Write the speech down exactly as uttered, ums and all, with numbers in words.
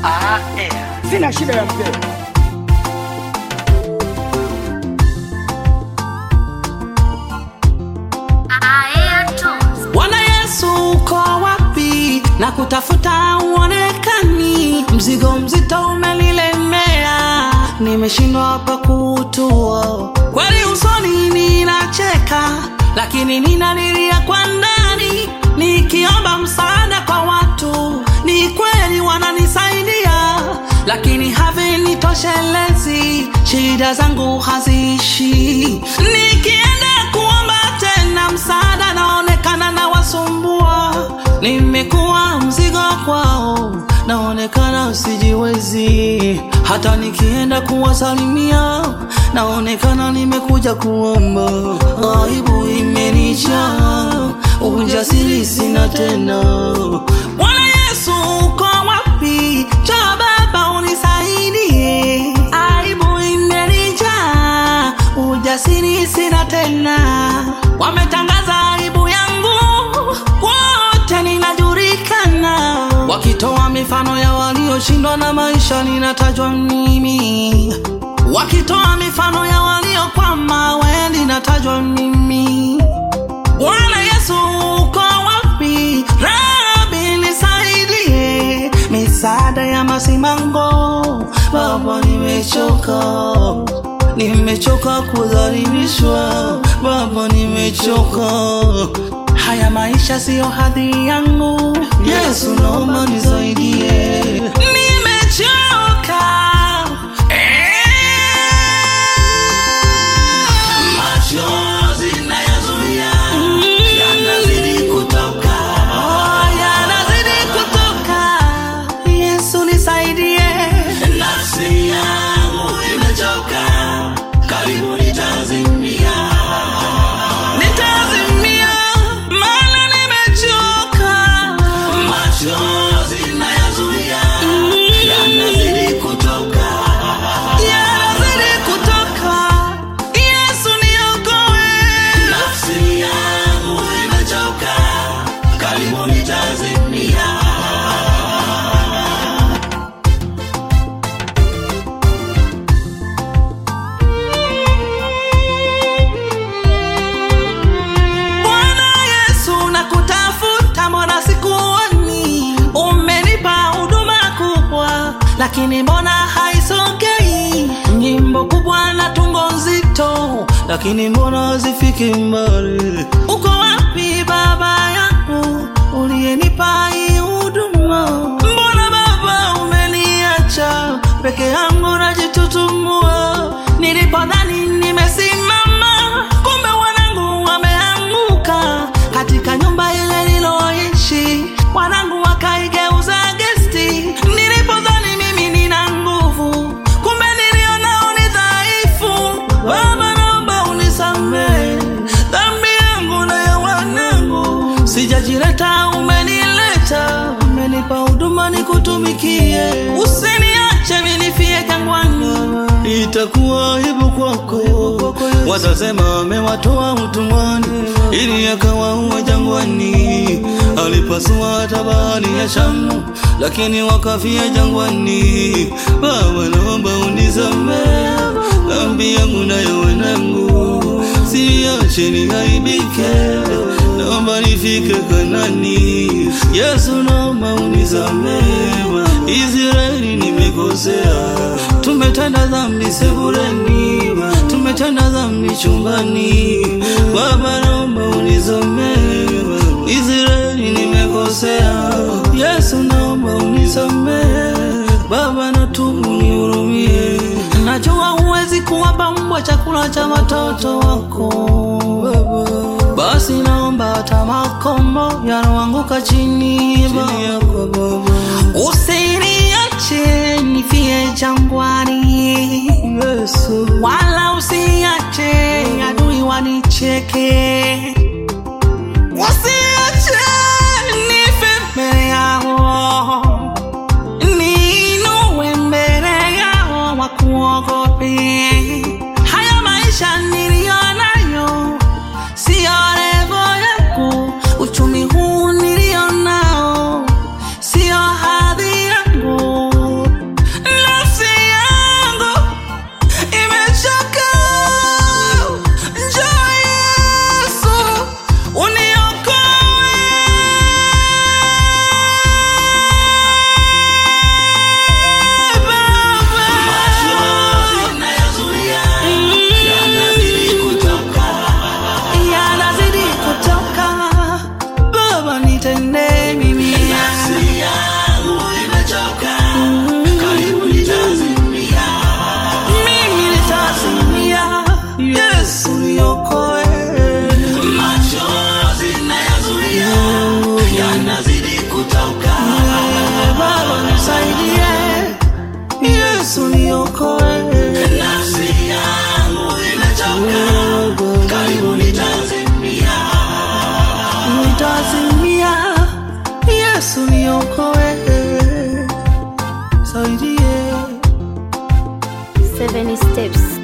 Ah, eh. Sina shida ya mzee. Bwana Yesu uko wapi? Na kutafuta uonekani. Mzigo mzito umenilemea, nimeshindwa hapa kutua. Kweli usoni ninacheka, lakini ninalilia kwa ndani. Nikiomba msaada kwa watu, ni kweli wananisaidia, lakini havinitoshelezi, shida zangu haziishi. Nikienda kuomba tena msaada, naonekana na wasumbua. Nimekuwa mzigo kwao, naonekana sijiwezi. Hata nikienda kuwasalimia, naonekana nimekuja kuomba. Aibu imenijaa, ujasiri sina tena. Bwana Yesu uko wapi? Njoo Baba unisaidie. Aibu imenijaa, ujasiri sina tena. Wametangaza aibu yangu, wote ninajulikana. Wakitoa mifano ya walioshindwa na maisha, ninatajwa mimi. Wakitoa mifano ya waliokwama, wewe ninatajwa mimi. Bwana Yesu uko wapi? Rabi nisaidie, misaada ya masimango. Baba nimechoka, nimechoka kudhalilishwa. Baba nimechoka, haya maisha sio hadhi yangu. Yesu naomba nisaidie, nimechoka. Lakini mbona haisogei? Nyimbo kubwa na tungo nzito, lakini mbona hazifiki mbali? Uko wapi Baba yangu uliyenipa hii huduma? Mbona Baba umeniacha peke yangu najitutumua? Nilipodhani nimesimama, kumbe wanangu wameanguka. Katika nyumba ile niloishi, wanangu wakaigeuza gesti. Nilipodhani sijajileta, umenileta, umenipa huduma nikutumikie. Usiniache minifie jangwani, itakuwa aibu kwako. Watasema amewatoa utumwani, ili akawaua jangwani. Alipasua tabani ya Shamu, lakini wakafia jangwani. Baba naomba unisamehe, dhambi yangu na ya wanangu. Siache niaibike, naomba nifike Kanani. Yesu naomba unisamehe, Israeli nimekosea. Tumetenda dhambi sebuleni, tumetenda dhambi chumbani. Baba naomba unisamehe, Israeli nimekosea. Yesu naomba unisamehe, Baba natubu nihurumie. Najua huwezi kuwapa mbwa chakula cha watoto wako Baba, basi naomba hata makombo yanaanguka chini yako Baba. Usiniache nifie jangwani Yesu, wala usiache adui wanicheke. Usiache nife mbele yao, niinue mbele yao wakuogope. Haya maisha nilionayo sio levo yangu, uchumi huu nilionao sio hadhi yangu. niokoe, saidie. Seven steps.